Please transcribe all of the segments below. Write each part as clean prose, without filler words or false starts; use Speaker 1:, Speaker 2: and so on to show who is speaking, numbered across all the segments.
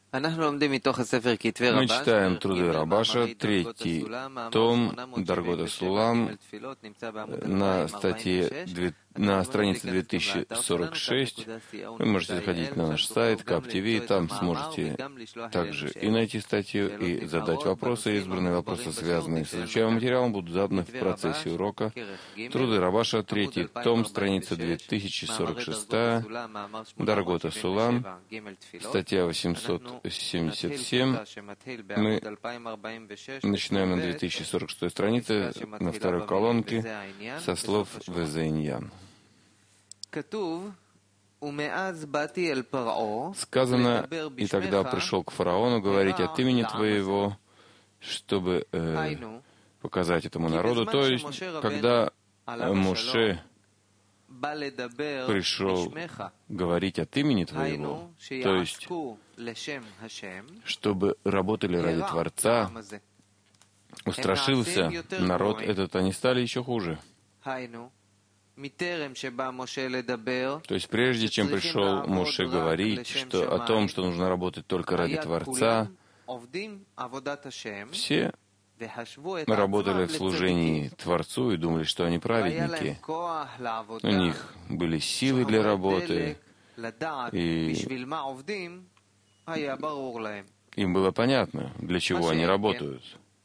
Speaker 1: Мы читаем труды Рабаша, 3 том, Даргота Сулам, на странице 2046. Вы можете заходить на наш сайт КАП-ТВ, там сможете также и найти статью, и задать вопросы. Избранные вопросы, связанные с изучаемым материалом, будут заданы в процессе урока. Труды Рабаша, 3 том, страница 2046, Даргота Сулам, статья 877. Мы начинаем на 2046 странице, на второй колонке, со слов Везейньян. Сказано, и тогда пришел к фараону говорить от имени твоего, чтобы показать этому народу. То есть, когда Моше пришел говорить от имени твоего, то есть, чтобы работали ради Творца, устрашился народ этот, они стали еще хуже. То есть прежде чем пришел Моше говорить о том, что нужно работать только ради Творца, все работали в служении Творцу и думали, что они праведники. У них были силы для работы, и им было понятно, для чего они работают.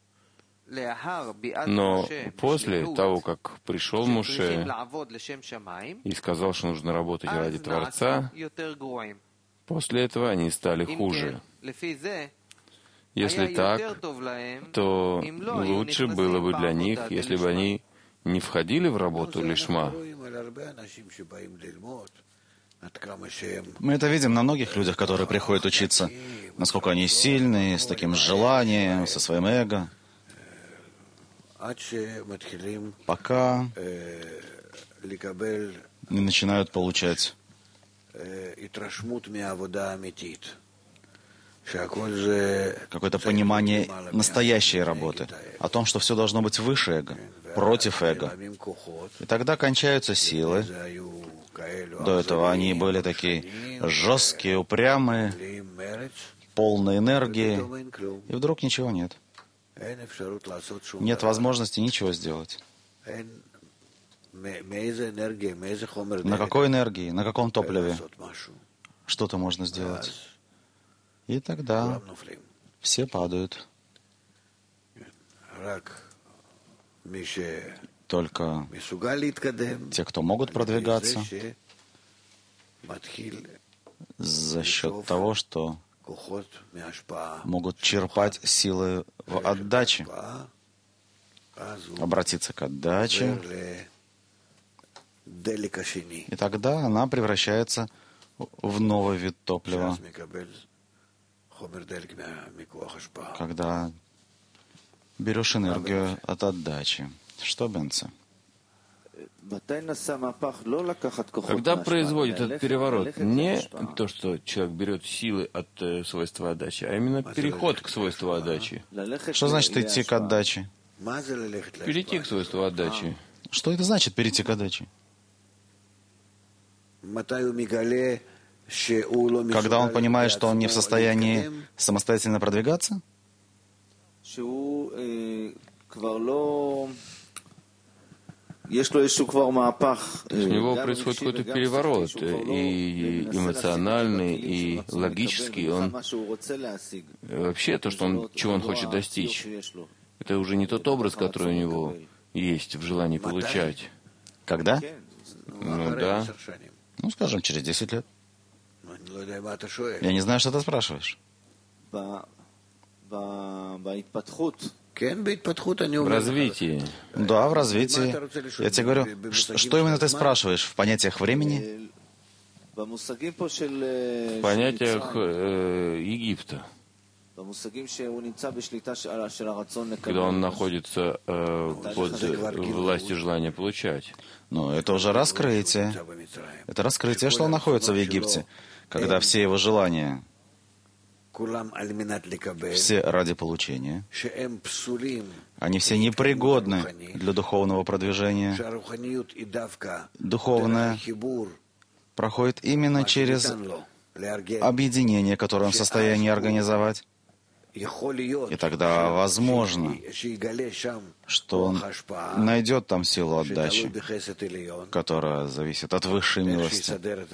Speaker 1: Но после того, как пришел Моше и сказал, что нужно работать ради Творца, после этого они стали хуже. Если так, то лучше было бы для них, если бы они не входили в работу лишма.
Speaker 2: Мы это видим на многих людях, которые приходят учиться, насколько они сильные, с таким желанием, со своим эго. Пока не начинают получать какое-то понимание настоящей работы, о том, что все должно быть выше эго, против эго. И тогда кончаются силы. До этого они были такие жесткие, упрямые, полные энергии, и вдруг ничего нет. Нет возможности ничего сделать. На какой энергии, на каком топливе что-то можно сделать? И тогда все падают. Только те, кто могут продвигаться, за счет того, что могут черпать силы в отдаче, обратиться к отдаче, и тогда она превращается в новый вид топлива, когда берешь энергию от отдачи. Что, Бенце?
Speaker 1: Когда производит этот переворот, не то, что человек берет силы от свойства отдачи, а именно переход к свойству отдачи.
Speaker 2: Что значит идти к отдаче?
Speaker 1: Перейти к свойству отдачи.
Speaker 2: Что это значит перейти к отдаче? Когда он понимает, что он не в состоянии самостоятельно продвигаться?
Speaker 1: У него происходит какой-то переворот, и эмоциональный, и логический. Вообще, чего он хочет достичь, это уже не тот образ, который у него есть в желании получать.
Speaker 2: Когда?
Speaker 1: Ну да.
Speaker 2: Ну, скажем, через 10 лет. Я не знаю, что ты спрашиваешь.
Speaker 1: В развитии.
Speaker 2: Да, в развитии. Я тебе говорю, что именно ты спрашиваешь в понятиях времени?
Speaker 1: В понятиях Египта. Когда он находится под властью желания получать.
Speaker 2: Ну, это уже раскрытие. Это раскрытие, что он находится в Египте, когда все его желания, все ради получения, они все непригодны для духовного продвижения. Духовное проходит именно через объединение, которое он в состоянии организовать. И тогда возможно, что он найдет там силу отдачи, которая зависит от высшей милости,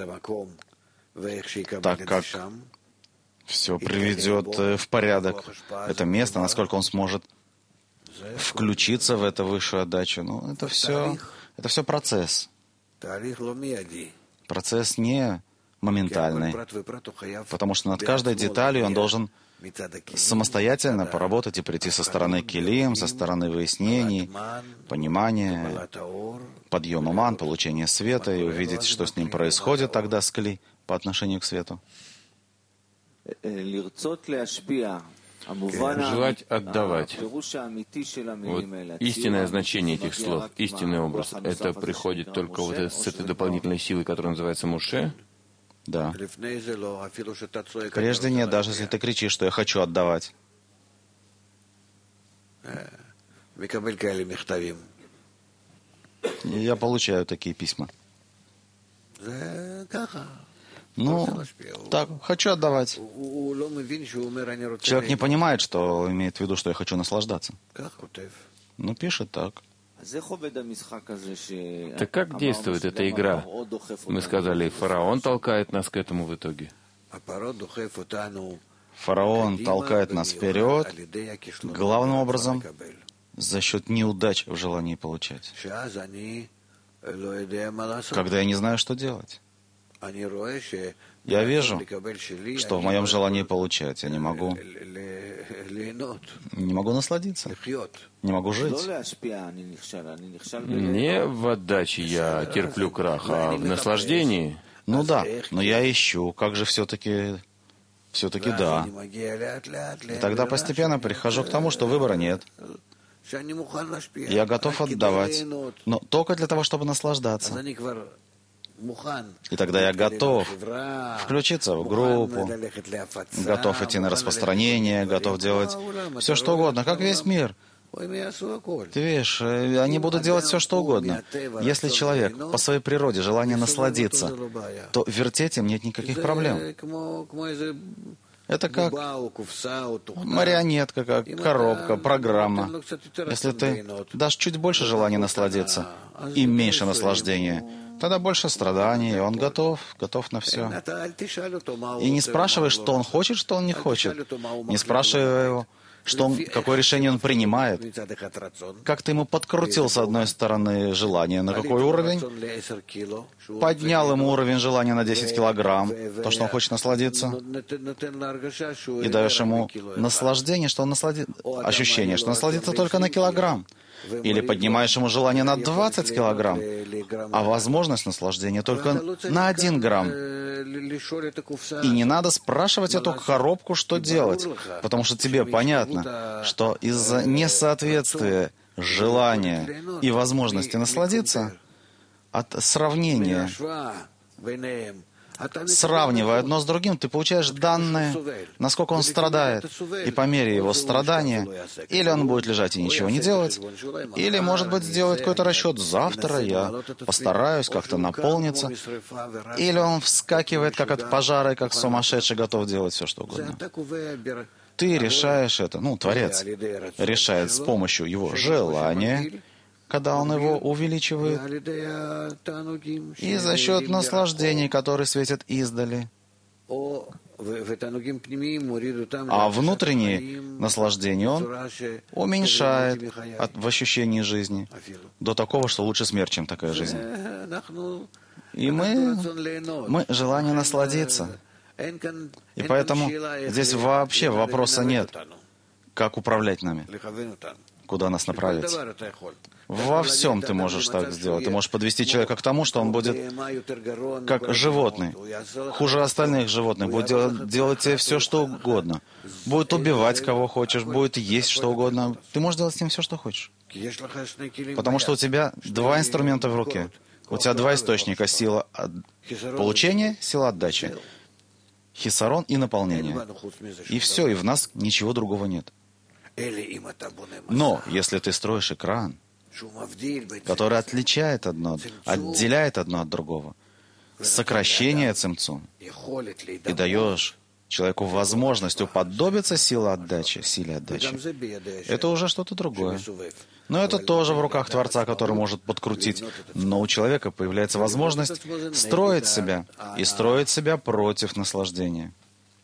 Speaker 2: так как все приведет в порядок это место, насколько он сможет включиться в эту высшую отдачу. Ну, это все процесс. Процесс не моментальный, потому что над каждой деталью он должен самостоятельно поработать и прийти со стороны килим, со стороны выяснений, понимания, подъема ман, получения света и увидеть, что с ним происходит тогда с кли по отношению к свету.
Speaker 1: Желать отдавать. Вот истинное значение этих слов, истинный образ, это приходит только вот с этой дополнительной силой, которая называется Моше?
Speaker 2: Да. Прежде нет, даже если ты кричишь, что я хочу отдавать. Я получаю такие письма. Ну, так, хочу отдавать. Человек не понимает, что имеет в виду, что я хочу наслаждаться. Ну, пишет так.
Speaker 1: Так как действует эта игра? Мы сказали, фараон толкает нас к этому в итоге.
Speaker 2: Фараон толкает нас вперед, главным образом, за счет неудач в желании получать. Когда я не знаю, что делать. Я вижу, что в моем желании получать я не могу насладиться, не могу жить.
Speaker 1: Не в отдаче я терплю крах, а в наслаждении.
Speaker 2: Ну да, но я ищу, как же все-таки да. И тогда постепенно прихожу к тому, что выбора нет. Я готов отдавать, но только для того, чтобы наслаждаться. И тогда я готов включиться в группу, готов идти на распространение, готов делать все, что угодно, как весь мир. Ты видишь, они будут делать все, что угодно. Если человек по своей природе желание насладиться, то вертеть им нет никаких проблем. Это как марионетка, как коробка, программа. Если ты дашь чуть больше желания насладиться и меньше наслаждения, тогда больше страданий, и он готов на все. И не спрашивай, что он хочет, что он не хочет. Не спрашивай его, какое решение он принимает. Как ты ему подкрутил с одной стороны желание, на какой уровень? Поднял ему уровень желания на 10 килограмм, то, что он хочет насладиться. И даешь ему наслаждение, ощущение, что насладится только на килограмм. Или поднимаешь ему желание на 20 килограмм, а возможность наслаждения только на 1 грамм. И не надо спрашивать эту коробку, что делать, потому что тебе понятно, что из-за несоответствия желания и возможности насладиться, от сравнения, сравнивая одно с другим, ты получаешь данные, насколько он страдает. И по мере его страдания, или он будет лежать и ничего не делать, или, может быть, сделать какой-то расчет. Завтра я постараюсь как-то наполниться. Или он вскакивает, как от пожара, и как сумасшедший готов делать все, что угодно. Ты решаешь это, Творец решает с помощью его желания, когда он его увеличивает, и за счет наслаждений, которые светят издали. А внутренние наслаждения он уменьшает в ощущении жизни до такого, что лучше смерть, чем такая жизнь. И мы желание насладиться. И поэтому здесь вообще вопроса нет, как управлять нами, куда нас направить. Во всем ты можешь так сделать. Ты можешь подвести человека к тому, что он будет как животный, хуже остальных животных, будет делать тебе все, что угодно. Будет убивать кого хочешь, будет есть что угодно. Ты можешь делать с ним все, что хочешь. Потому что у тебя 2 инструмента в руке. У тебя 2 источника: сила получения, сила отдачи. Хисарон и наполнение. И все, и в нас ничего другого нет. Но если ты строишь экран, который отделяет одно от другого, сокращение цимцум и даешь человеку возможность уподобиться силе отдачи, это уже что-то другое. Но это тоже в руках Творца, который может подкрутить. Но у человека появляется возможность строить себя и строить себя против наслаждения,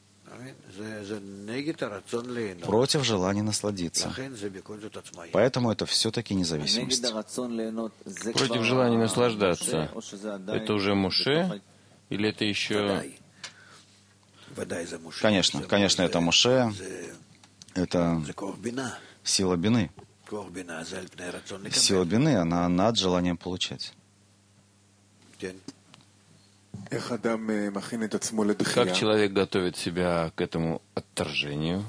Speaker 2: против желания насладиться. Поэтому это все-таки независимость.
Speaker 1: Против желания наслаждаться. Это уже Моше или это еще...
Speaker 2: Конечно, это Моше, это сила бины. Сила бины, она над желанием получать.
Speaker 1: Как человек готовит себя к этому отторжению?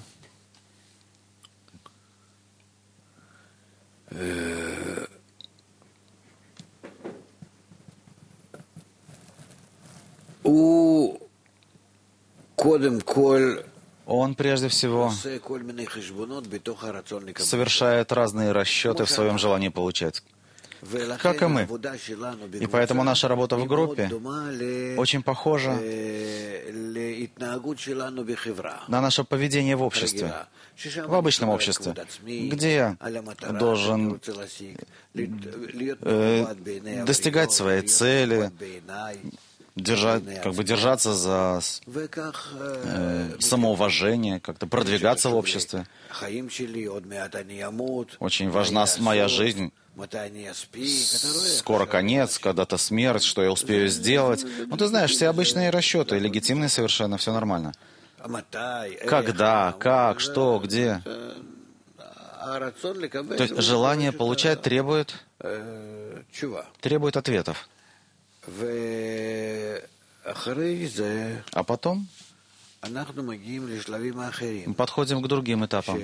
Speaker 1: Он прежде всего совершает разные расчеты в своем желании получать, как и мы. И поэтому наша работа в группе очень похожа на наше поведение в обществе, в обычном обществе, где я должен достигать своей цели, держаться за самоуважение, как-то продвигаться в обществе. Очень важна моя жизнь. Скоро конец, когда-то смерть, что я успею сделать. Ну, ты знаешь, все обычные расчеты, легитимные совершенно, все нормально. Когда, как, что, где. То есть желание получать требует ответов. А потом мы подходим к другим этапам.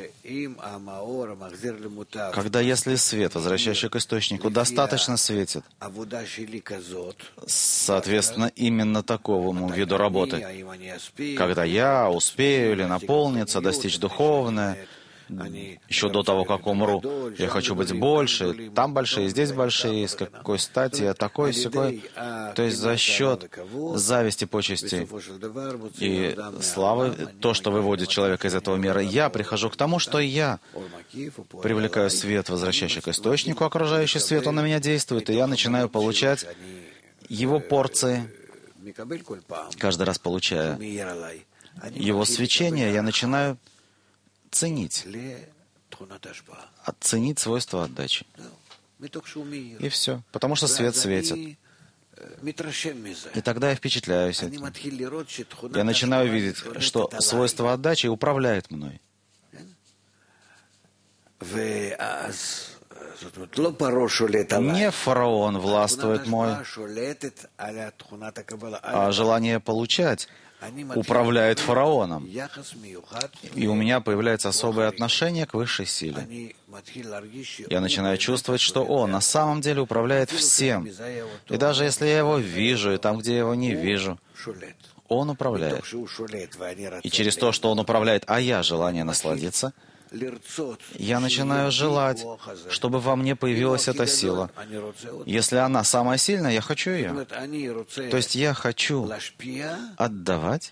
Speaker 1: Когда если свет, возвращающий к источнику, достаточно светит, соответственно, именно такому виду работы, когда я успею или наполниться, достичь духовное, еще до того, как умру, я хочу быть больше, там большие, здесь большие, с какой стати я такой, сякой. То есть за счет зависти, почести и славы, то, что выводит человека из этого мира, я прихожу к тому, что я привлекаю свет, возвращающий к источнику, окружающий свет, он на меня действует, и я начинаю получать его порции, каждый раз получая его свечение, я начинаю оценить свойства отдачи. И все. Потому что свет светит. И тогда я впечатляюсь этим. Я начинаю видеть, что свойство отдачи управляет мной. Не фараон властвует мой, а желание получать управляет фараоном. И у меня появляется особое отношение к высшей силе. Я начинаю чувствовать, что он на самом деле управляет всем. И даже если я его вижу, и там, где я его не вижу, он управляет. И через то, что он управляет, а я желание насладиться, я начинаю желать, чтобы во мне появилась эта сила. Если она самая сильная, я хочу ее. То есть я хочу отдавать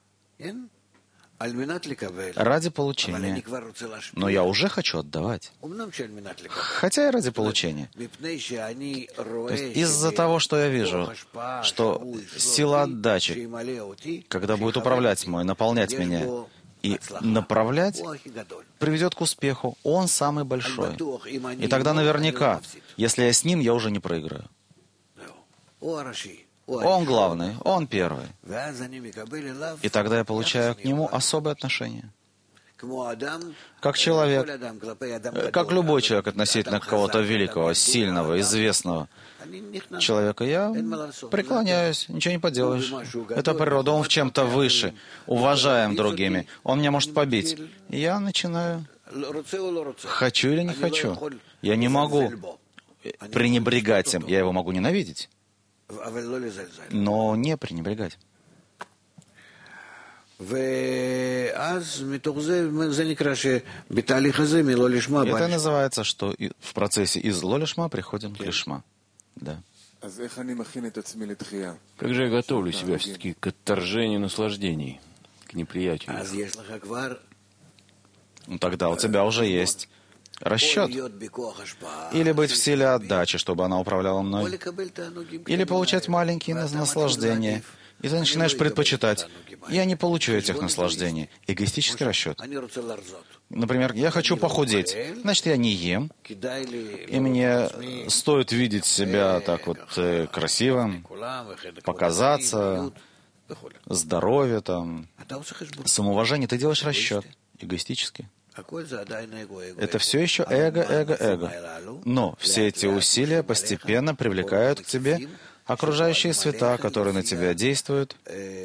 Speaker 1: ради получения. Но я уже хочу отдавать. Хотя и ради получения. То есть из-за того, что я вижу, что сила отдачи, когда будет управлять мной, наполнять меня, и направлять, приведет к успеху. Он самый большой. И тогда наверняка, если я с ним, я уже не проиграю. Он главный, он первый. И тогда я получаю к нему особое отношение. Как человек, как любой человек относительно кого-то великого, сильного, известного человека, я преклоняюсь, ничего не поделаешь. Это природа, он в чем-то выше, уважаем другими. Он меня может побить. И я начинаю, хочу или не хочу. Я не могу пренебрегать им, я его могу ненавидеть, но не пренебрегать. Это называется, что в процессе из ло лишма приходим к лишма. Да. Как же я готовлю себя все-таки к отторжению наслаждений, к неприятию их?
Speaker 2: Ну, тогда у тебя уже есть расчет. Или быть в силе отдачи, чтобы она управляла мной. Или получать маленькие наслаждения. И ты начинаешь предпочитать. Я не получу этих наслаждений. Эгоистический расчет. Например, я хочу похудеть. Значит, я не ем. И мне стоит видеть себя так вот красивым, показаться, здоровье, там, самоуважение. Ты делаешь расчет. Эгоистически. Это все еще эго, эго, эго. Но все эти усилия постепенно привлекают к тебе окружающие света, которые на тебя действуют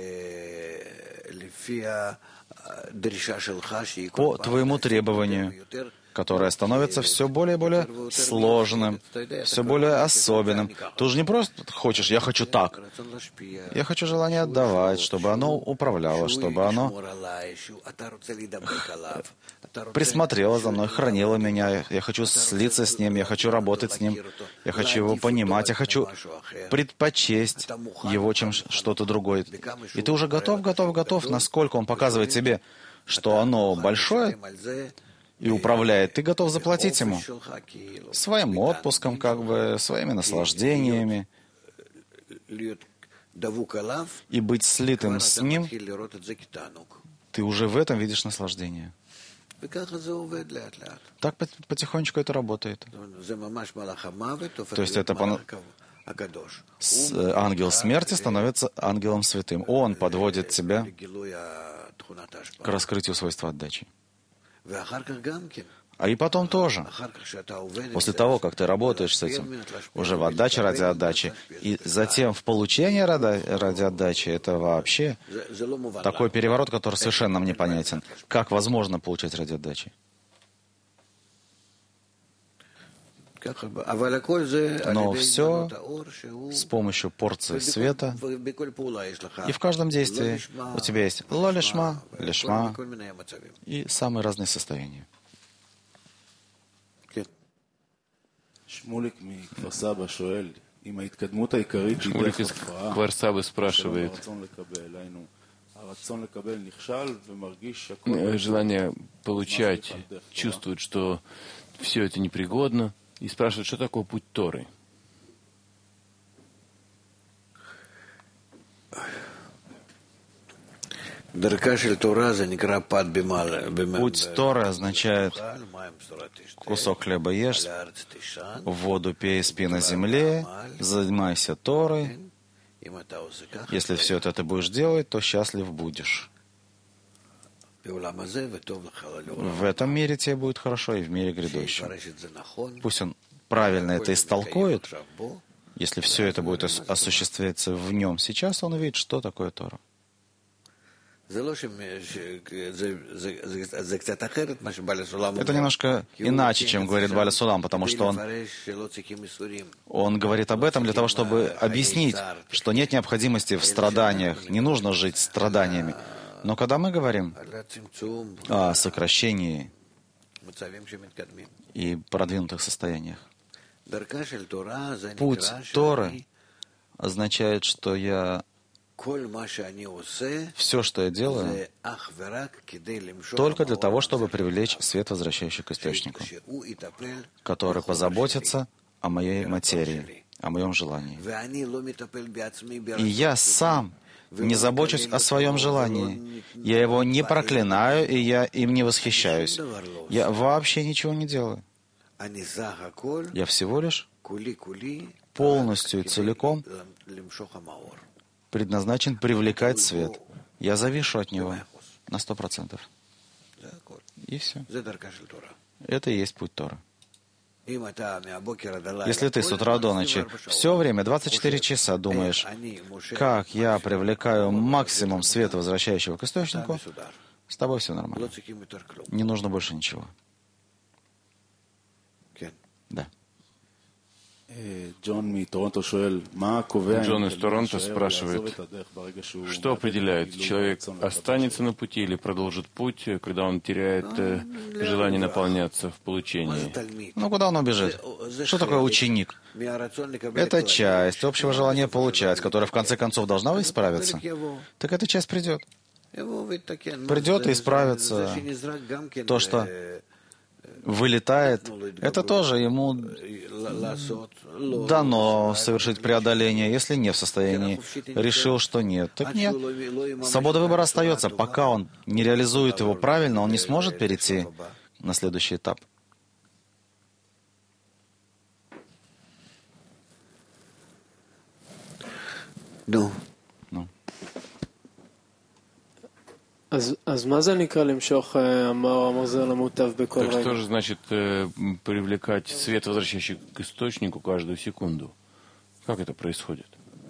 Speaker 2: по твоему требованию, которое становится все более и более сложным, все более особенным. Ты уже не просто хочешь, я хочу так. Я хочу желание отдавать, чтобы оно управляло, чтобы оно присмотрело за мной, хранило меня. Я хочу слиться с ним, я хочу работать с ним, я хочу его понимать, я хочу предпочесть его, чем что-то другое. И ты уже готов, насколько он показывает тебе, что оно большое и управляет, ты готов заплатить ему своим отпуском, своими наслаждениями, и быть слитым с ним, ты уже в этом видишь наслаждение. Так потихонечку это работает. То есть это ангел смерти становится ангелом святым. Он подводит тебя к раскрытию свойства отдачи. А и потом тоже. После того, как ты работаешь с этим, уже в отдаче ради отдачи, и затем в получении ради отдачи, это вообще такой переворот, который совершенно нам непонятен. Как возможно получать ради отдачи? Но все с помощью порции света, и в каждом действии у тебя есть ло-лишма, лишма и самые разные состояния.
Speaker 1: Шмулик из Кварсабы спрашивает, желание получать, чувствует, что все это непригодно, и спрашивает, что такое путь Торы.
Speaker 2: Путь Торы означает кусок хлеба ешь, воду пей, спи на земле, занимайся Торой. Если все это ты будешь делать, то счастлив будешь. В этом мире тебе будет хорошо, и в мире грядущем. Пусть он правильно это истолкует. Если все это будет осуществляться в нем сейчас, он увидит, что такое Тора. Это немножко иначе, чем говорит Баля Сулам, потому что он говорит об этом для того, чтобы объяснить, что нет необходимости в страданиях, не нужно жить страданиями. Но когда мы говорим о сокращении и продвинутых состояниях, путь Торы означает, что все, что я делаю, только для того, чтобы привлечь свет, возвращающий к источнику, который позаботится о моей материи, о моем желании. И я сам не забочусь о своем желании. Я его не проклинаю, и я им не восхищаюсь. Я вообще ничего не делаю. Я всего лишь полностью и целиком предназначен привлекать свет. Я завишу от него на 100%. И все. Это и есть путь Торы. Если ты с утра до ночи все время, 24 часа думаешь, как я привлекаю максимум света, возвращающего к источнику, с тобой все нормально. Не нужно больше ничего. Да.
Speaker 3: Джон из Торонто спрашивает, что определяет, человек останется на пути или продолжит путь, когда он теряет желание наполняться в получении?
Speaker 2: Ну, куда он убежит? Что такое ученик? Это часть общего желания получать, которая в конце концов должна исправиться. Так эта часть придет. Придет и исправится. То, что вылетает, это тоже ему дано совершить преодоление, если не в состоянии. Решил, что нет. Так нет. Свобода выбора остается. Пока он не реализует его правильно, он не сможет перейти на следующий этап.
Speaker 4: Ну.
Speaker 1: Так что же значит привлекать свет, возвращающий к источнику, каждую секунду? Как это происходит?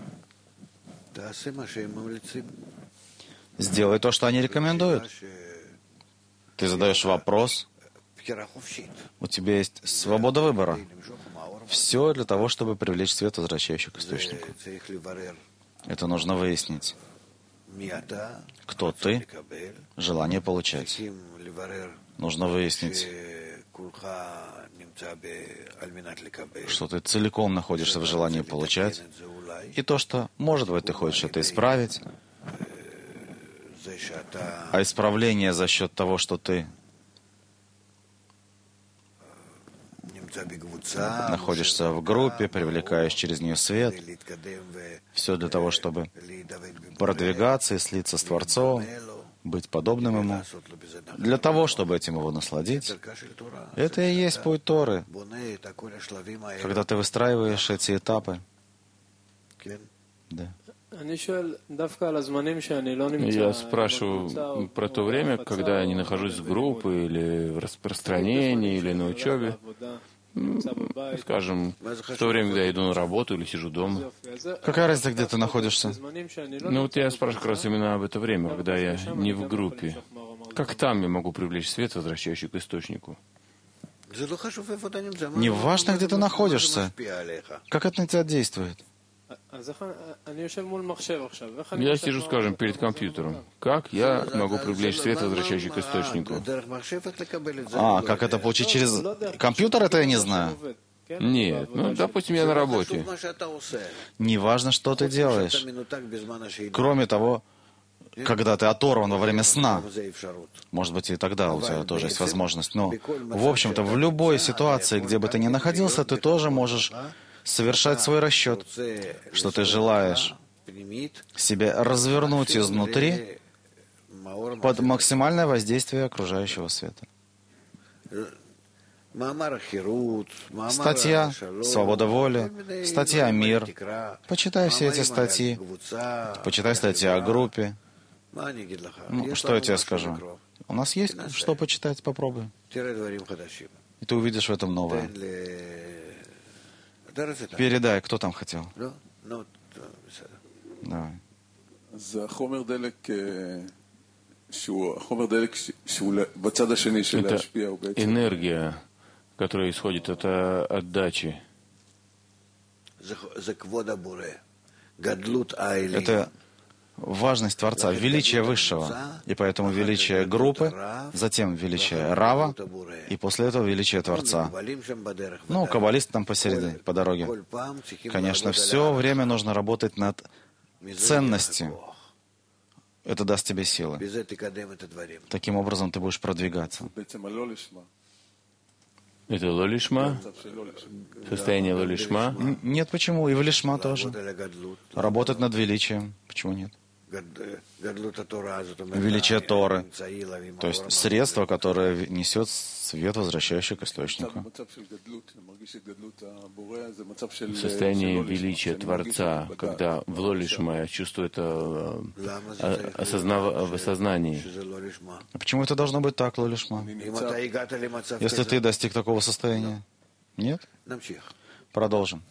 Speaker 2: Сделай то, что они рекомендуют. Ты задаешь вопрос, у тебя есть свобода выбора. Все для того, чтобы привлечь свет, возвращающий к источнику. Это нужно выяснить. Кто ты? Желание получать. Нужно выяснить, что ты целиком находишься в желании получать, и то, что, может быть, ты хочешь это исправить, а исправление за счет того, что ты находишься в группе, привлекаешь через нее свет, все для того, чтобы продвигаться и слиться с Творцом, быть подобным Ему, для того, чтобы этим Его насладить. Это и есть путь Торы, когда ты выстраиваешь эти этапы. Да.
Speaker 1: Я спрашиваю про то время, когда я не нахожусь в группе или в распространении, или на учебе. Скажем, в то время, когда я иду на работу или сижу дома.
Speaker 2: Какая разница, где ты находишься?
Speaker 1: Ну вот я спрашиваю как раз именно об это время, когда я не в группе. Как там я могу привлечь свет, возвращающий к источнику?
Speaker 2: Не важно, где ты находишься. Как это на тебя действует?
Speaker 1: Я сижу, скажем, перед компьютером. Как я могу привлечь свет, возвращающий к источнику?
Speaker 2: Как это получить через компьютер, это я не знаю.
Speaker 1: Нет, допустим, я на работе.
Speaker 2: Не важно, что ты делаешь. Кроме того, когда ты оторван во время сна. Может быть, и тогда у тебя тоже есть возможность. Но, в общем-то, в любой ситуации, где бы ты ни находился, ты тоже можешь совершать свой расчет, что ты желаешь себя развернуть изнутри под максимальное воздействие окружающего света. Статья «Свобода воли», статья «Мир». Почитай все эти статьи. Почитай статьи о группе. Что я тебе скажу? У нас есть что почитать, попробуй. И ты увидишь в этом новое. Передай, кто там хотел. Давай.
Speaker 1: Это энергия, которая исходит от отдачи.
Speaker 2: Это важность Творца, величие Высшего. И поэтому величие группы, затем величие Рава, и после этого величие Творца. Ну, каббалист там посередине, по дороге. Конечно, все время нужно работать над ценностью. Это даст тебе силы. Таким образом ты будешь продвигаться.
Speaker 1: Это лолишма? Состояние лолишма?
Speaker 2: Нет, почему? И в лишма тоже. Работать над величием. Почему нет? Величие Торы, то есть средство, которое несет свет, возвращающий к источнику.
Speaker 1: Состояние величия Творца, когда в лолишма я чувствую это в осознании.
Speaker 2: А почему это должно быть так, лолишма? Если ты достиг такого состояния? Нет? Продолжим.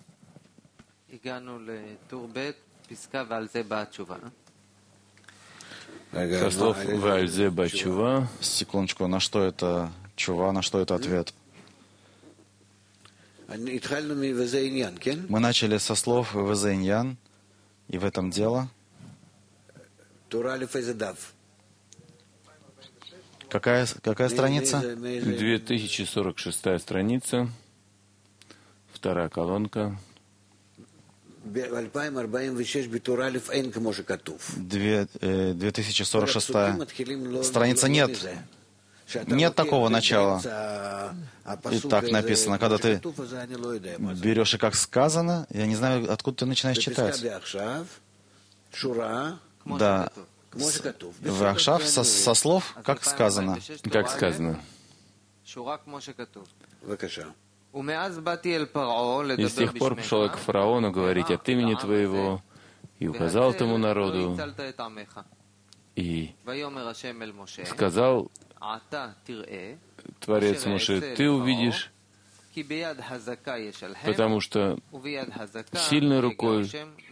Speaker 1: Со слов «Вальзе Бачува».
Speaker 2: Секундочку, на что это чува, на что это ответ? Мы начали со слов «везеньян», и в этом дело. Какая страница?
Speaker 3: 2046 страница, вторая колонка.
Speaker 2: 2046 страница нет. Нет такого начала. И так написано. Когда ты берешь и как сказано, я не знаю, откуда ты начинаешь читать. Да. В Ахшав со слов, как сказано.
Speaker 3: Как сказано. И с тех пор пришел я к фараону говорить от имени твоего, и указал тому народу, и сказал Творец Моше: ты увидишь, потому что сильной рукой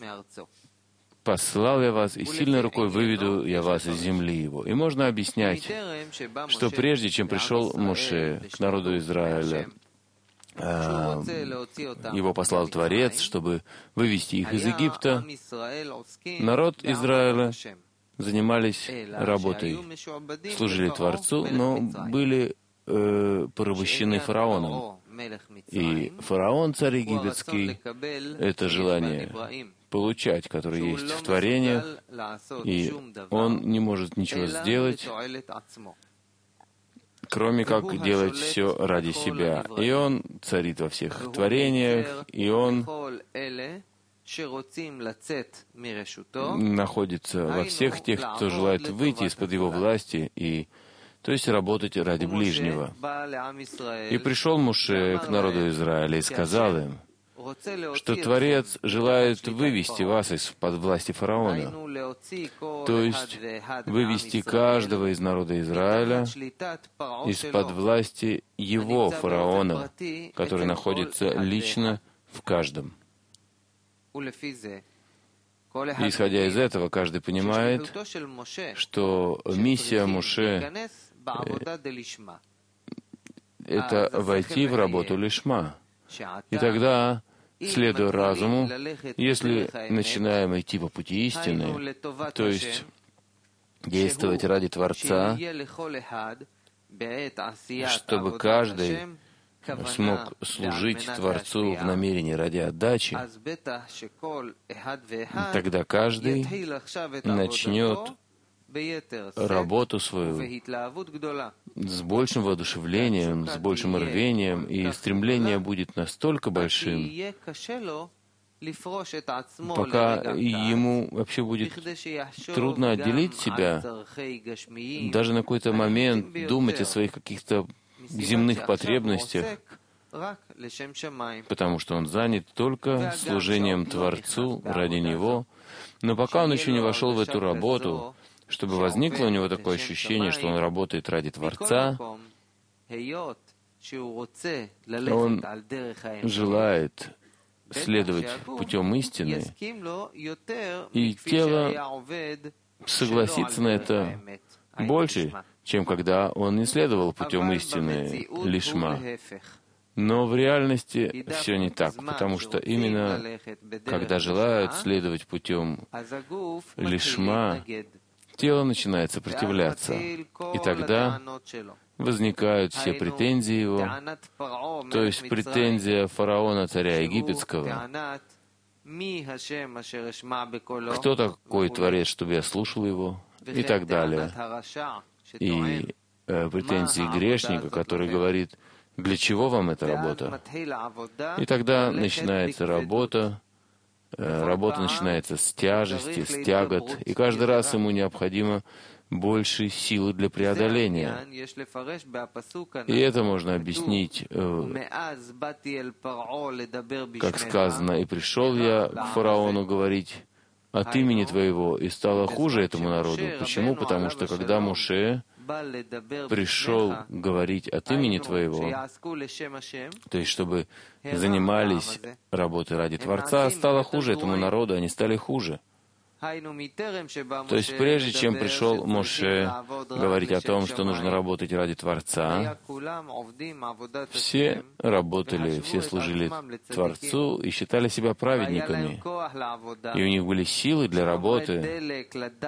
Speaker 3: послал я вас, и сильной рукой выведу я вас из земли его. И можно объяснять, что прежде чем пришел Моше к народу Израиля, его послал Творец, чтобы вывести их из Египта, народ Израиля занимались работой, служили Творцу, но были порабощены фараоном. И фараон, царь египетский, это желание получать, которое есть в творениях, и он не может ничего сделать, кроме как делать все ради себя. И он царит во всех творениях, и он находится во всех тех, кто желает выйти из-под его власти, то есть работать ради ближнего. И пришел Моше к народу Израиля и сказал им, что Творец желает вывести вас из-под власти фараона, то есть вывести каждого из народа Израиля из-под власти его фараона, который находится лично в каждом. И исходя из этого, каждый понимает, что миссия Моше — это войти в работу лишма. И тогда, следуя разуму, если начинаем идти по пути истины, то есть действовать ради Творца, чтобы каждый смог служить Творцу в намерении ради отдачи, тогда каждый начнет работу свою с большим воодушевлением, с большим рвением, и стремление будет настолько большим, пока ему вообще будет трудно отделить себя, даже на какой-то момент думать о своих каких-то земных потребностях, потому что он занят только служением Творцу ради Него, но пока он еще не вошел в эту работу, чтобы возникло у него такое ощущение, что он работает ради Творца, он желает следовать путем истины, и тело согласится на это больше, чем когда он не следовал путем истины лишма. Но в реальности все не так, потому что именно когда желают следовать путем лишма, тело начинает сопротивляться, и тогда возникают все претензии его, то есть претензия фараона, царя египетского. Кто такой Творец, чтобы я слушал его? И так далее. И претензии грешника, который говорит: для чего вам эта работа? И тогда начинается работа. Работа начинается с тяжести, с тягот, и каждый раз ему необходимо больше силы для преодоления. И это можно объяснить, как сказано: «И пришел я к фараону говорить от имени твоего, и стало хуже этому народу». Почему? Потому что когда Моше пришел говорить от имени твоего, то есть чтобы занимались работой ради Творца, стало хуже этому народу, они стали хуже. То есть прежде чем пришел Моше говорить о том, что нужно работать ради Творца, все работали, все служили Творцу и считали себя праведниками. И у них были силы для работы.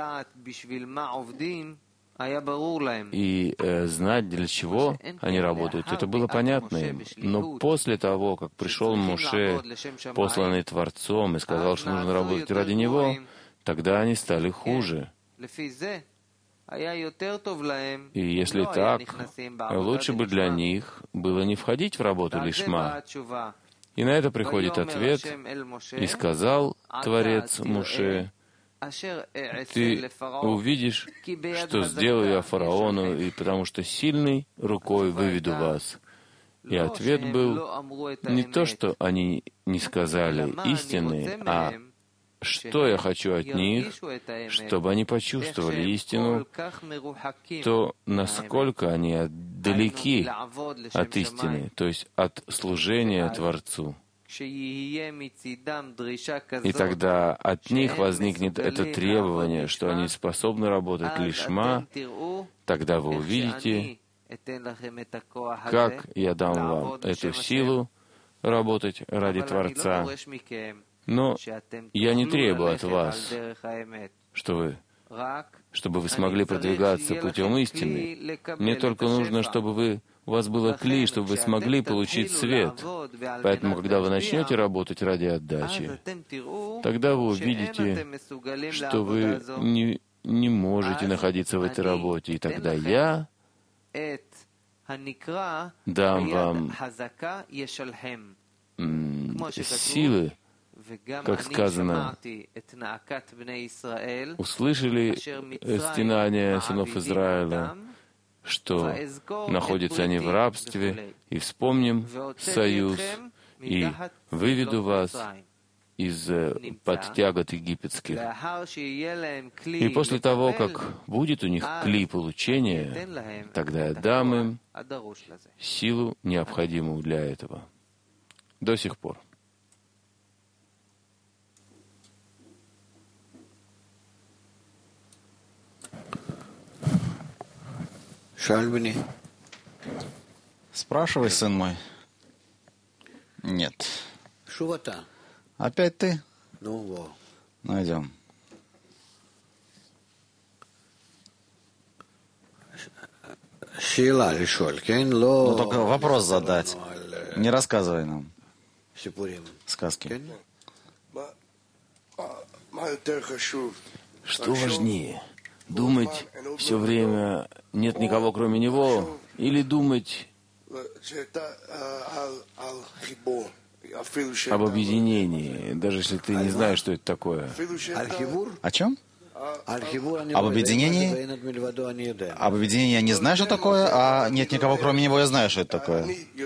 Speaker 3: И знать, для чего они работают, это было понятно им. Но после того, как пришел Моше, посланный Творцом, и сказал, что нужно работать ради него, тогда они стали хуже. И если так, лучше бы для них было не входить в работу лишма. И на это приходит ответ, и сказал Творец Моше: ты увидишь, что сделаю я фараону, и потому что сильной рукой выведу вас. И ответ был не то, что они не сказали истины, а что я хочу от них, чтобы они почувствовали истину, то насколько они далеки от истины, то есть от служения Творцу. И тогда от них возникнет это требование, что они способны работать лишма, тогда вы увидите, как я дам вам эту силу работать ради Творца. Но я не требую от вас, чтобы вы смогли продвигаться путем истины. Мне только нужно, чтобы у вас было кли, чтобы вы смогли получить свет. Поэтому, когда вы начнете работать ради отдачи, тогда вы увидите, что вы не можете находиться в этой работе. И тогда я дам вам силы, как сказано, услышали стенания сынов Израиля, что находятся они в рабстве, и вспомним союз, и выведу вас из-под тягот египетских. И после того, как будет у них кли получения, тогда я дам им силу, необходимую для этого. До сих пор.
Speaker 2: Спрашивай, сын мой. Нет. Опять ты? Ну, идем. Ну, только вопрос задать. Не рассказывай нам сказки.
Speaker 3: Что важнее? Думать все время нет никого кроме него, или думать об объединении, даже если ты не знаешь, что это такое?
Speaker 2: О чем? Об объединении? Об объединении я не знаю, что такое, а нет никого кроме него, я знаю, что это такое.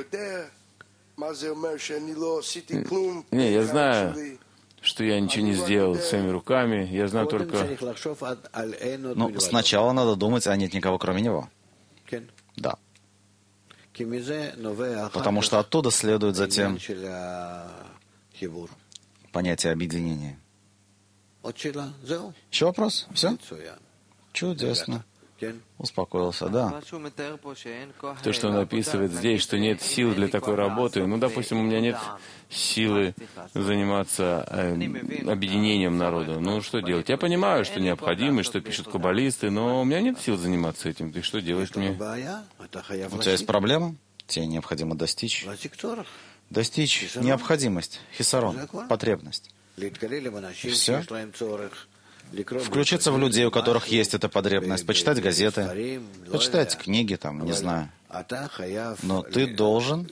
Speaker 3: Не, я знаю, что я ничего не сделал своими руками, я знаю только...
Speaker 2: Ну, сначала надо думать, а нет никого кроме него. Да. Потому что оттуда следует затем понятие объединения. Еще вопрос? Все? Чудесно. Успокоился, да.
Speaker 3: То, что он описывает здесь, что нет сил для такой работы. Ну, допустим, у меня нет силы заниматься объединением народа. Ну, что делать? Я понимаю, что необходимо, что пишут каббалисты, но у меня нет сил заниматься этим. Ты что делать мне?
Speaker 2: У тебя есть проблема? Тебе необходимо достичь необходимость, хисарон, потребность. И все. Включиться в людей, у которых есть эта потребность, почитать газеты, почитать книги, там, не знаю. Но ты должен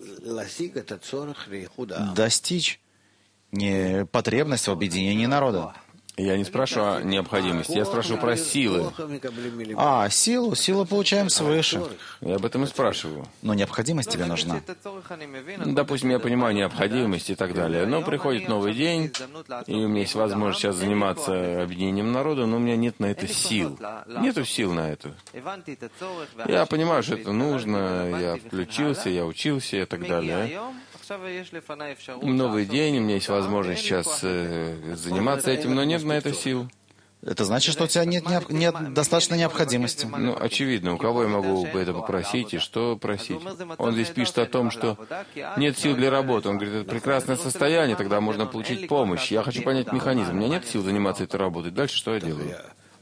Speaker 2: достичь не потребность в объединении народа.
Speaker 3: Я не спрашиваю о необходимости, я спрашиваю про силы.
Speaker 2: Силу получаем свыше.
Speaker 3: Я об этом и спрашиваю.
Speaker 2: Но необходимость тебе нужна.
Speaker 3: Допустим, я понимаю необходимость и так далее, но приходит новый день, и у меня есть возможность сейчас заниматься объединением народа, но у меня нет на это сил. Нету сил на это. Я понимаю, что это нужно, я включился, я учился и так далее. Новый день, у меня есть возможность сейчас заниматься этим, но нет на это сил.
Speaker 2: Это значит, что у тебя нет достаточной необходимости.
Speaker 3: Ну, очевидно, у кого я могу это попросить и что просить? Он здесь пишет о том, что нет сил для работы. Он говорит, это прекрасное состояние, тогда можно получить помощь. Я хочу понять механизм. У меня нет сил заниматься этой работой. Дальше что я делаю?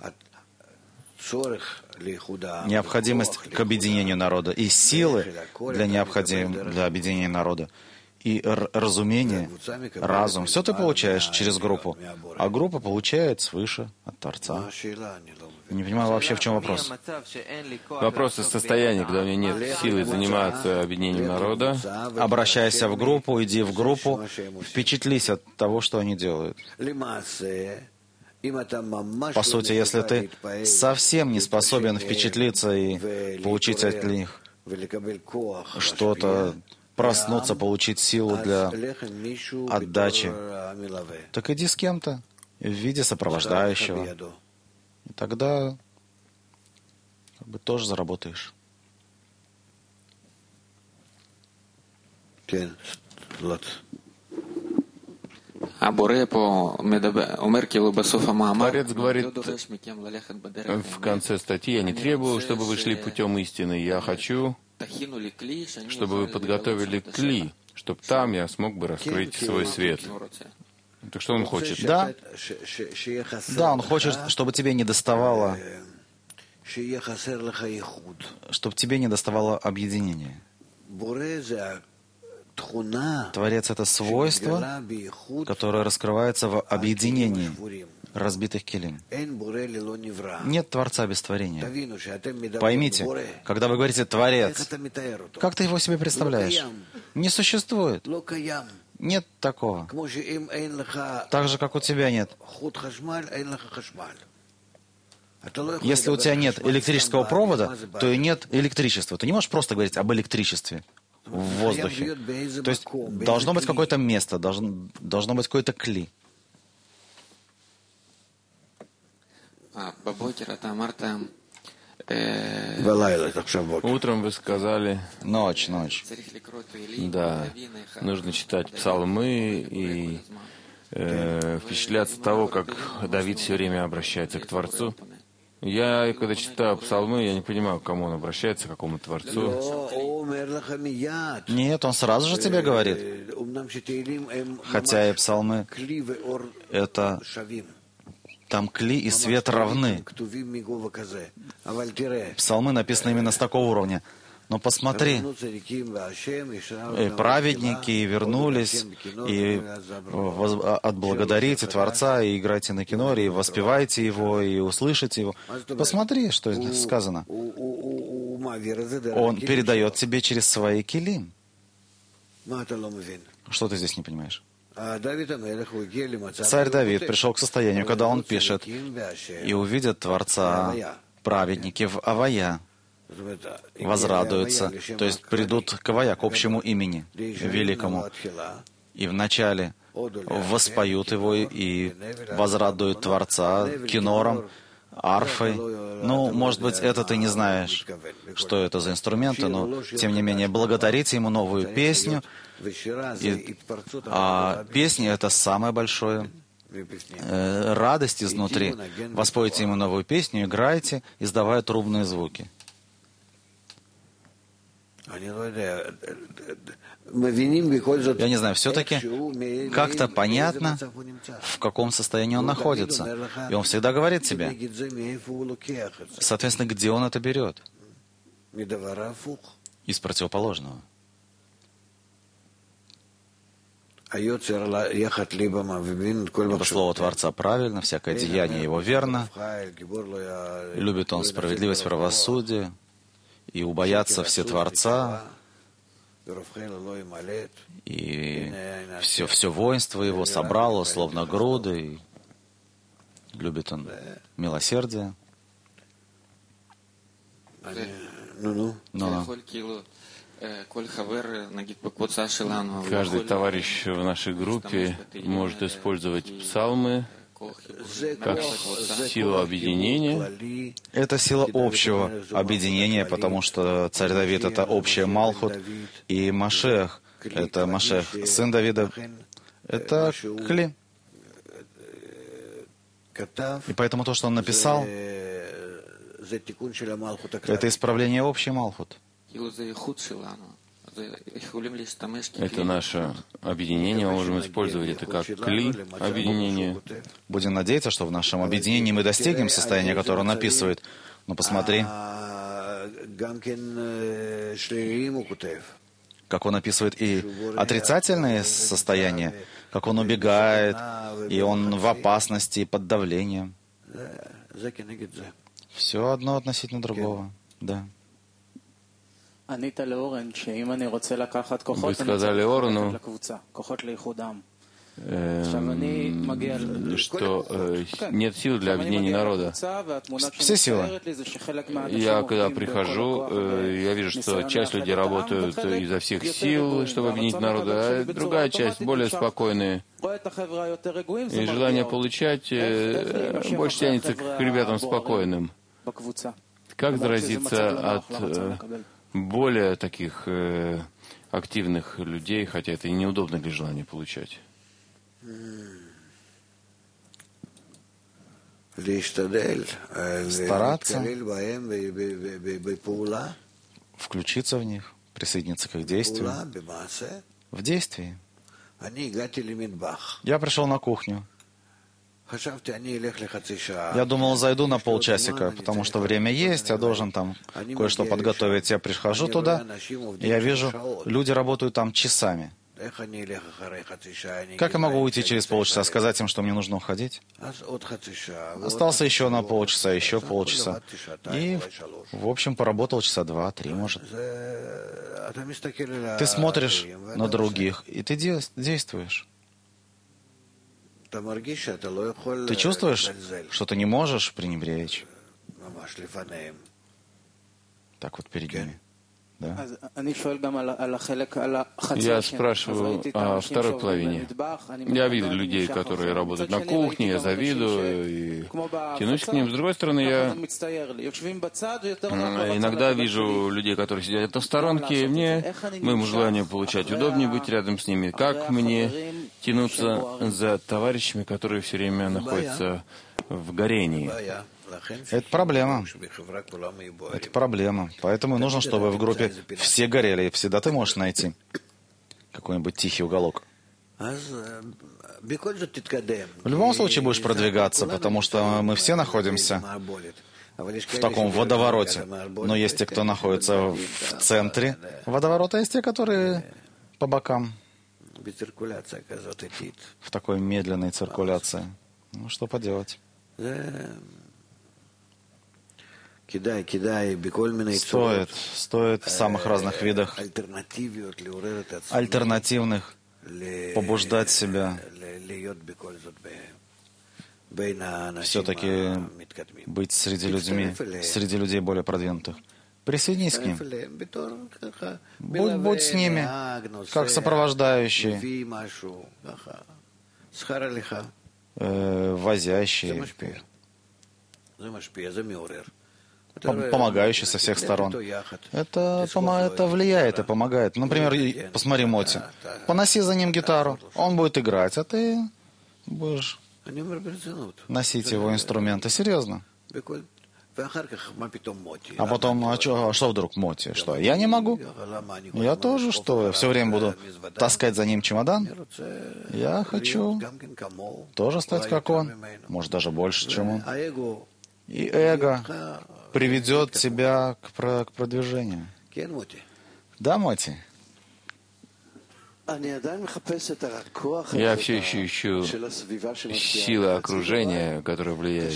Speaker 2: Необходимость к объединению народа и силы для объединения народа. И разумение, разум, все ты получаешь через группу, а группа получает свыше от Творца. Не понимаю вообще, в чем вопрос.
Speaker 3: Вопрос о состоянии, когда у меня нет силы заниматься объединением народа.
Speaker 2: Обращайся в группу, иди в группу, впечатлись от того, что они делают. По сути, если ты совсем не способен впечатлиться и получить от них что-то, проснуться, получить силу для отдачи, так иди с кем-то в виде сопровождающего. И тогда тоже заработаешь.
Speaker 3: Творец говорит в конце статьи, я не требую, чтобы вы шли путем истины, я хочу, чтобы вы подготовили кли, чтобы там я смог бы раскрыть свой свет. Так что он хочет?
Speaker 2: Да, он хочет, чтобы тебе не доставало, объединения. Творец — это свойство, которое раскрывается в объединении разбитых килим. Нет Творца без творения. Поймите, когда вы говорите «Творец», как ты его себе представляешь? Не существует. Нет такого. Так же, как у тебя нет. Если у тебя нет электрического провода, то и нет электричества. Ты не можешь просто говорить об электричестве в воздухе. То есть должно быть какое-то место, должно быть какой-то кли.
Speaker 3: Утром вы сказали...
Speaker 2: Ночь.
Speaker 3: Да, нужно читать псалмы и впечатляться того, как Давид все время обращается к Творцу. Я, когда читаю псалмы, я не понимаю, к кому он обращается, к какому Творцу.
Speaker 2: Нет, он сразу же тебе говорит. Хотя и псалмы — это... Там кли и свет равны. Псалмы написаны именно с такого уровня. Но посмотри, праведники вернулись, и отблагодарите Творца, и играйте на киноре, и воспевайте Его, и услышите Его. Посмотри, что здесь сказано. Он передает тебе через свои килим. Что ты здесь не понимаешь? Царь Давид пришел к состоянию, когда он пишет: «И увидят Творца праведники в Авая, возрадуются», то есть придут к Авая, к общему имени, великому, и вначале воспоют его и возрадуют Творца кинором, арфой. Ну, может быть, это ты не знаешь, что это за инструменты, но, тем не менее, благодарите ему новую песню. А песня — это самое большое радость изнутри. Воспойте ему новую песню, играйте, издавая трубные звуки. Я не знаю, все-таки как-то понятно, в каком состоянии он находится. И он всегда говорит тебе. Соответственно, где он это берет? Из противоположного. Это слово Творца правильно, всякое деяние его верно. Любит он справедливость, правосудие, и убоятся все Творца, и все воинство его собрало, словно груды, и любит он милосердие.
Speaker 3: Каждый товарищ в нашей группе может использовать псалмы как силу объединения.
Speaker 2: Это сила общего объединения, потому что царь Давид — это общая Малхут, и Машех это Машех, сын Давида, это Кли. И поэтому то, что он написал, это исправление общей Малхут.
Speaker 3: Это наше объединение, мы можем использовать это как кли объединения.
Speaker 2: Будем надеяться, что в нашем объединении мы достигнем состояния, которое он описывает. Но посмотри, как он описывает и отрицательные состояния, как он убегает, и он в опасности, и под давлением. Все одно относительно другого. Да.
Speaker 3: Вы сказали Орону, что нет сил для объединения народа.
Speaker 2: Все силы.
Speaker 3: Я когда прихожу, я вижу, что часть людей работают изо всех сил, чтобы объединить народ, а другая часть более спокойные. И желание получать больше тянется к ребятам спокойным. Как заразиться от более таких активных людей, хотя это и неудобно для желания получать?
Speaker 2: Стараться включиться в них, присоединиться к их действию. В действии. Я пришел на кухню. Я думал, зайду на полчасика, потому что время есть, я должен там кое-что подготовить. Я прихожу туда, и я вижу, люди работают там часами. Как я могу уйти через полчаса, сказать им, что мне нужно уходить? Остался еще на полчаса, еще полчаса. И, в общем, поработал часа 2-3, может. Ты смотришь на других, и ты действуешь. Ты чувствуешь, что ты не можешь пренебречь? Так вот перед ними. Да?
Speaker 3: Я спрашиваю о второй половине. Я видел людей, которые работают на кухне, я завидую и тянусь к ним. С другой стороны, я иногда вижу людей, которые сидят в сторонке, и моему желанию получать удобнее быть рядом с ними. Как мне тянуться за товарищами, которые все время находятся в горении?
Speaker 2: Это проблема. Это проблема. Поэтому нужно, чтобы в группе все горели. И всегда ты можешь найти какой-нибудь тихий уголок. В любом случае будешь продвигаться, потому что мы все находимся в таком водовороте. Но есть те, кто находится в центре водоворота, есть те, которые по бокам. В такой медленной циркуляции. Ну, что поделать? Стоит в самых разных видах альтернативных побуждать себя все-таки быть среди людей более продвинутых. Присоединись к ним. Будь с ними, как сопровождающий, возящий, помогающий со всех сторон. Это влияет и помогает. Например, посмотри Моти. Поноси за ним гитару, он будет играть, а ты будешь носить его инструменты. Серьезно. А потом, что вдруг Моти? Что, я не могу? Я тоже, что? Я все время буду таскать за ним чемодан? Я хочу тоже стать как он. Может, даже больше, чем он. И эго приведет тебя к продвижению. Да, Моти?
Speaker 3: Я все еще ищу силы окружения, которые влияют.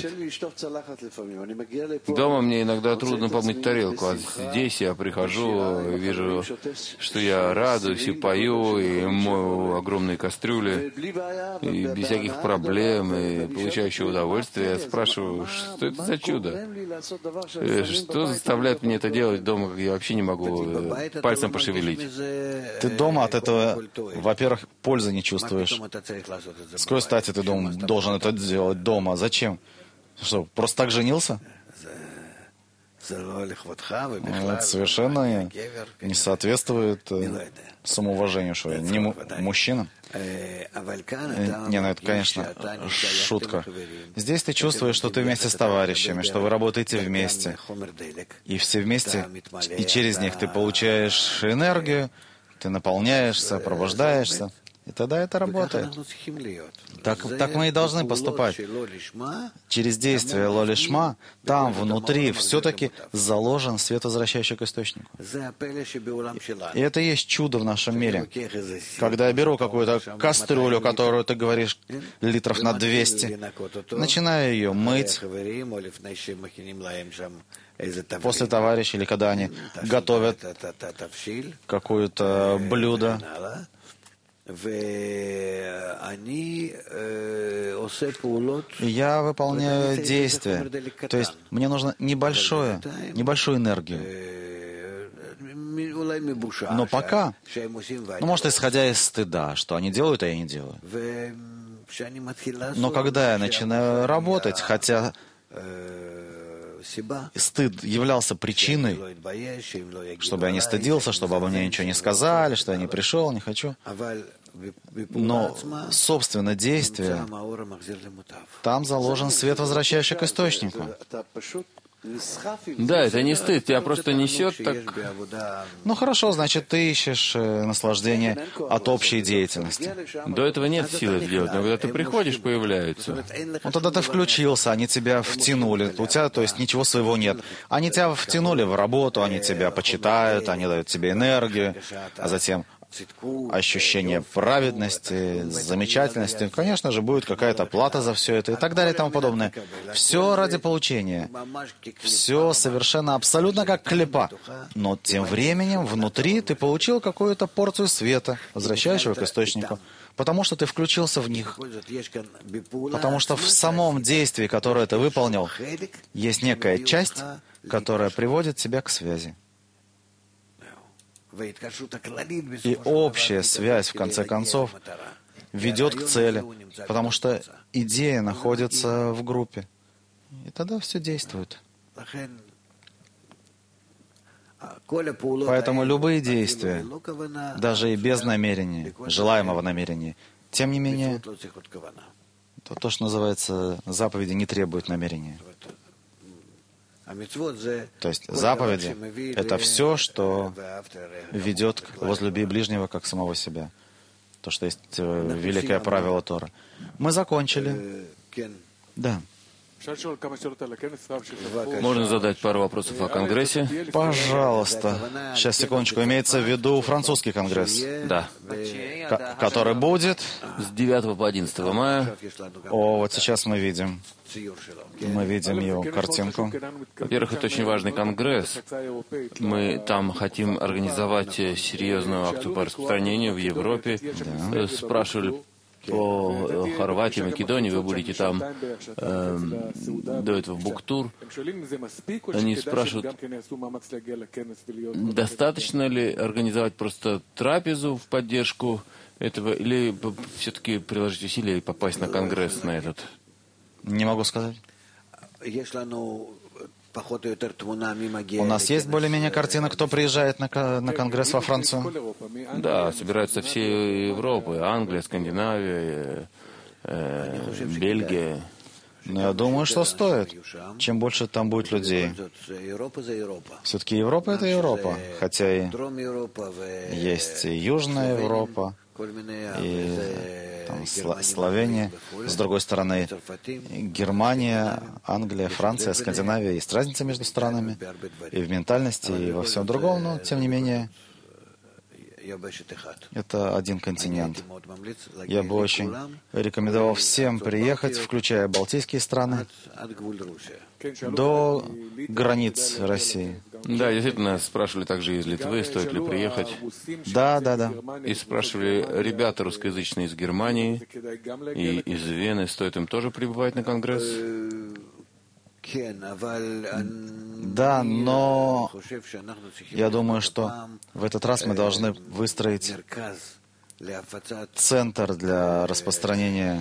Speaker 3: Дома мне иногда трудно помыть тарелку, а здесь я прихожу и вижу, что я радуюсь и пою, и мою огромные кастрюли, и без всяких проблем, и получаю еще удовольствие. Я спрашиваю, что это за чудо? Что заставляет меня это делать дома, как я вообще не могу пальцем пошевелить?
Speaker 2: Ты дома от этого, во-первых, пользы не чувствуешь. С какой стати ты должен это делать дома? Зачем? Что, просто так женился? Это совершенно не соответствует самоуважению, что я не мужчина. Не, ну это, конечно, шутка. Здесь ты чувствуешь, что ты вместе с товарищами, что вы работаете вместе. И все вместе, и через них ты получаешь энергию, ты наполняешься, пробуждаешься. И тогда это работает. Так мы и должны поступать. Через действие ло-лишма, там внутри все-таки заложен свет, возвращающий к источнику. И это и есть чудо в нашем мире. Когда я беру какую-то кастрюлю, которую, ты говоришь, литров на 200, начинаю ее мыть после товарищей, или когда они готовят какое-то блюдо, я выполняю действия. То есть мне нужно небольшую энергию. Но пока, может, исходя из стыда, что они делают, а я не делаю. Но когда я начинаю работать, хотя стыд являлся причиной, чтобы я не стыдился, чтобы обо мне ничего не сказали, что я не пришел, не хочу. Но, собственно, действие, там заложен свет, возвращающий к источнику.
Speaker 3: Да, это не стыд, тебя просто несет так...
Speaker 2: Ну хорошо, значит, ты ищешь наслаждение от общей деятельности.
Speaker 3: До этого нет силы сделать, но когда ты приходишь, появляются.
Speaker 2: Ну тогда ты включился, они тебя втянули. У тебя, то есть, ничего своего нет. Они тебя втянули в работу, они тебя почитают, они дают тебе энергию, а затем ощущение праведности, замечательности. Конечно же, будет какая-то плата за все это и так далее и тому подобное. Все ради получения. Все совершенно абсолютно как клепа. Но тем временем внутри ты получил какую-то порцию света, возвращающего к источнику. Потому что ты включился в них. Потому что в самом действии, которое ты выполнил, есть некая часть, которая приводит тебя к связи. И общая связь, в конце концов, ведет к цели, потому что идея находится в группе. И тогда все действует. Поэтому любые действия, даже и без намерения, желаемого намерения, тем не менее, то, что называется, заповеди не требуют намерения. То есть заповеди — это все, что ведет к возлюби ближнего как самого себя. То, что есть великое правило Тора. Мы закончили. Да.
Speaker 3: Можно задать пару вопросов о Конгрессе?
Speaker 2: Пожалуйста. Сейчас, секундочку. Имеется в виду французский конгресс?
Speaker 3: Да.
Speaker 2: Который будет?
Speaker 3: С 9 по 11 мая.
Speaker 2: О, вот сейчас мы видим. Мы видим его картинку.
Speaker 3: Во-первых, это очень важный конгресс. Мы там хотим организовать серьезную акцию по распространению в Европе. Да. Спрашивали по Хорватии, Македонии, вы будете там до этого в Буктур. Они спрашивают, достаточно ли организовать просто трапезу в поддержку этого, или все-таки приложить усилия и попасть на конгресс на этот?
Speaker 2: Не могу сказать. У нас есть более-менее картина, кто приезжает на конгресс во Францию?
Speaker 3: Да, собираются все Европы, Англия, Скандинавия, Бельгия.
Speaker 2: Но я думаю, что стоит. Чем больше там будет людей. Все-таки Европа — это Европа. Хотя и есть и Южная Европа, и там, Словения. С другой стороны, Германия, Англия, Франция, Скандинавия. Есть разница между странами и в ментальности, и во всем другом, но тем не менее это один континент. Я бы очень рекомендовал всем приехать, включая Балтийские страны, до границ России.
Speaker 3: Да, действительно, спрашивали также из Литвы, стоит ли приехать.
Speaker 2: Да.
Speaker 3: И спрашивали ребята русскоязычные из Германии и из Вены, стоит им тоже прибывать на конгресс?
Speaker 2: Да, но я думаю, что в этот раз мы должны выстроить центр для распространения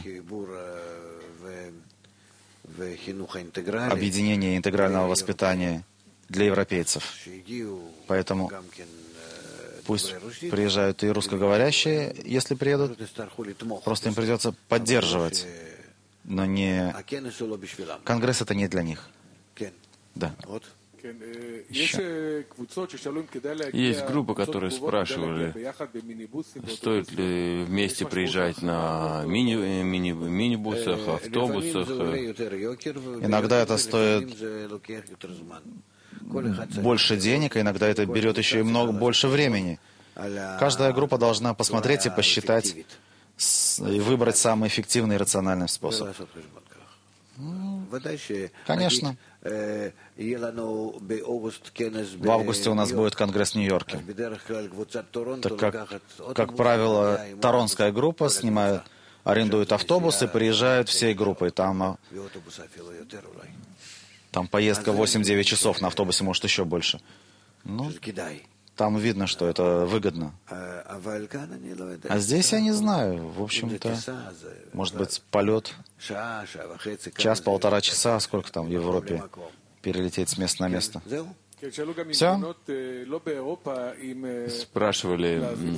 Speaker 2: объединения интегрального воспитания для европейцев. Поэтому пусть приезжают и русскоговорящие, если приедут, просто им придется поддерживать, но не... Конгресс это не для них. Да.
Speaker 3: Еще. Есть группы, которые спрашивали, стоит ли вместе приезжать на мини-бусах, автобусах.
Speaker 2: Иногда это стоит больше денег, а иногда это берет еще и много больше времени. Каждая группа должна посмотреть и посчитать, и выбрать самый эффективный и рациональный способ. Конечно. В августе у нас будет конгресс в Нью-Йорке. Так как правило, торонская группа арендует автобус и приезжают всей группой. Там поездка 8-9 часов, на автобусе может еще больше. Ну, там видно, что это выгодно. А здесь я не знаю. В общем-то, может быть, полет 1-1,5 часа, сколько там в Европе, перелететь с места на место. Все?
Speaker 3: Спрашивали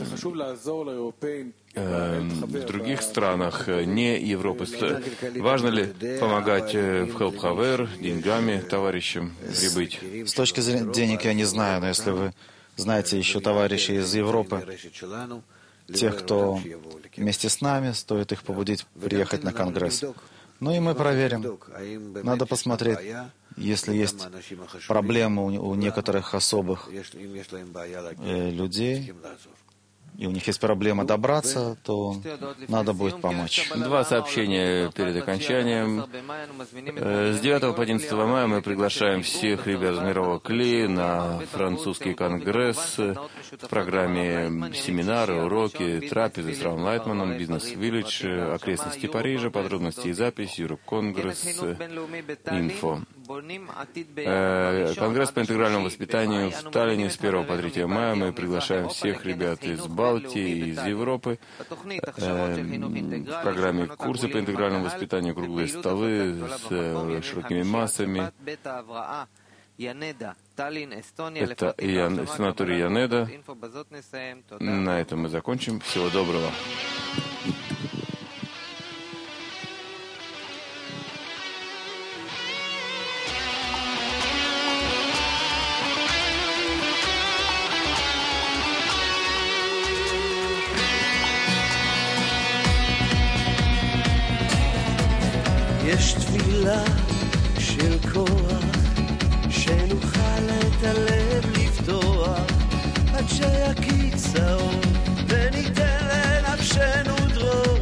Speaker 3: в других странах, не Европы, важно ли помогать в Help Haver деньгами товарищам прибыть?
Speaker 2: С точки зрения денег я не знаю, но если вы знаете еще товарищей из Европы, тех, кто вместе с нами, стоит их побудить приехать на Конгресс. Ну и мы проверим. Надо посмотреть, если есть проблемы у некоторых особых людей, и у них есть проблема добраться, то надо будет помочь.
Speaker 3: 2 сообщения перед окончанием. С 9 по 11 мая мы приглашаем всех ребят из мирового КЛИ на французский конгресс в программе семинары, уроки, трапезы с Равом Лайтманом, бизнес-виллидж, окрестности Парижа, подробности и запись, Europe Congress, инфо. Конгресс по интегральному воспитанию в Таллине с 1 по 3 мая. Мы приглашаем всех ребят из Балтии, из Европы. В программе курсы по интегральному воспитанию, круглые столы с широкими массами. Это санаторий Янеда. На этом мы закончим. Всего доброго.
Speaker 4: יש תפילה של כוח שנוכל את הלב לפתוח עד שיקיץ האור וניתן לנפשנו דרור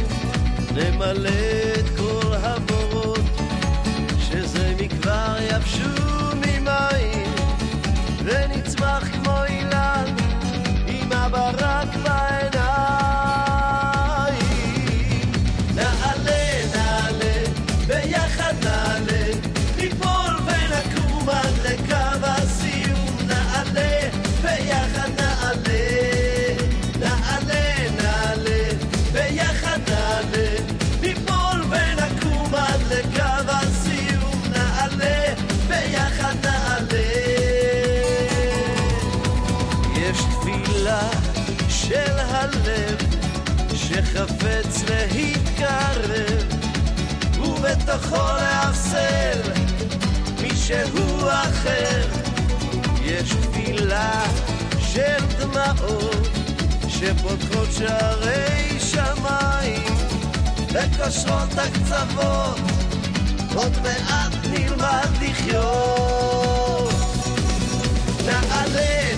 Speaker 4: נמלא את כל הבורות שזה מכבר יבשו ממים ונצמח כמו אילן עם הברק בעיניים ביחד נעלה, ניפול ונקום עד לקו הסיום נעלה, ביחד נעלה, נעלה, נעלה, ביחד נעלה, ניפול ונקום עד לקו הסיום נעלה, ביחד נעלה. יש תפילה של הלב שחפץ להתקרב ובתוכו לעשל מישהו אחר יש תפילה של דמעות שפותחות שערי שמיים וקושרות הקצוות עוד מעט נלמד לחיות נעלה